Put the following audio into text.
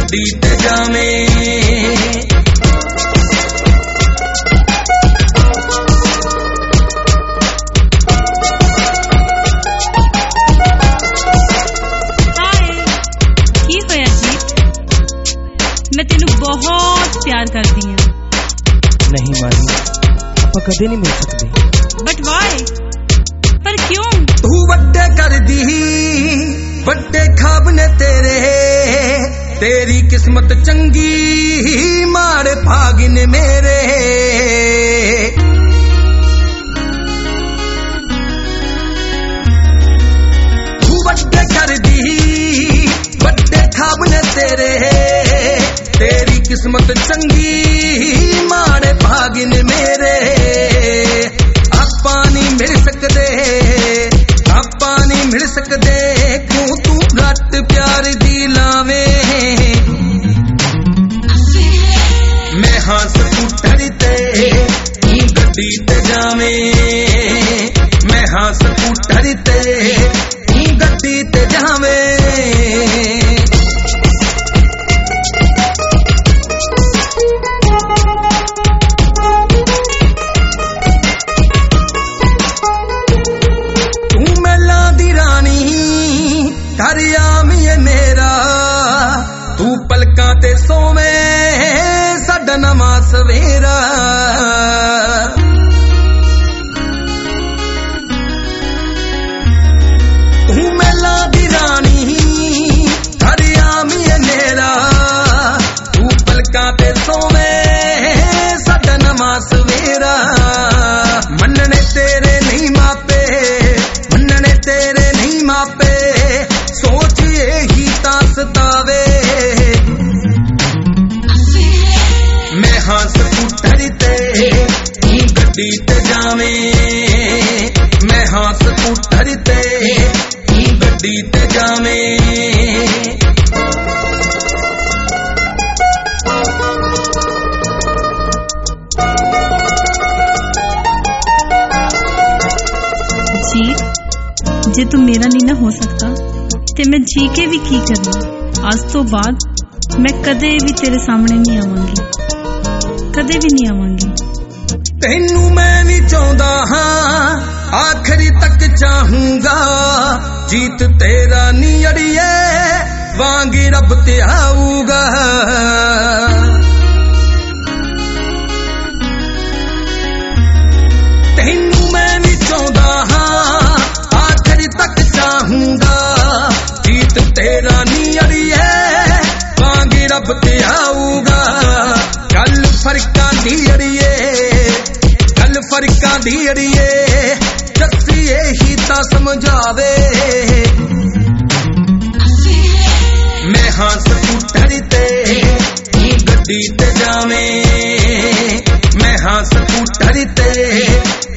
गड्डी ते जावें। मैं तेनू बहुत प्यार करती हूँ। नहीं मानी, आप कदे नहीं मिल सकते। But why? पर क्यों? तू बड्डे कर दी, बड्डे ख्वाब ने तेरे, तेरी किस्मत चंगी, माड़े भाग ने मेरे। तू बड्डे कर दी, बड्डे ख्वाब ने तेरे, तेरी किस्मत चंगी, माड़े भाग ने मेरे। आपां नहीं मिल सकदे, आपां नहीं मिल सकदे, क्यों तू घट प्यार दी लावे। मैं हां स्कूटर ते तू गड्डी ते जावें। मैं हां स्कूटर ते तू गड्डी ते जावें। घर आमिए मेरा, तू पलकां ते सोवें, साडा नवां सवेरा। तू मेला दी रानी, घर आमिए मेरा, तू पलकां ते सोवें, साडा नवां सवेरा। मन्नने तेरे नहीं मापे, मन्नने तेरे नहीं मापे, सोचिए ही तासतावे। मैं हां स्कूटर ते तू गड्डी ते जावें। मैं हां स्कूटर ते तू गड्डी ते जावें। जीत, जे तू मेरा नहीं ना हो सकता ते मैं जी के भी की करना। आज तो बाद मैं कदे भी तेरे सामने नहीं आवांगी, कदे भी नहीं आवांगी। तेनू मैं भी चाहता हाँ, आखिरी तक चाहूंगा, जीत तेरा नी अड़िए, वांगी रब ते आऊगा। तेनू मैं भी चाहता हाँ, आखिरी तक चाहूंगा, जीत तेरा नी अड़िए, वांगी रब ते आऊगा। गल फरकां दी अड़िए, गल फरकां दी अड़िए, दसिए ही तां समझावे। मैं हां स्कूटर ते तू गड्डी ते जावें। मैं हां स्कूटर ते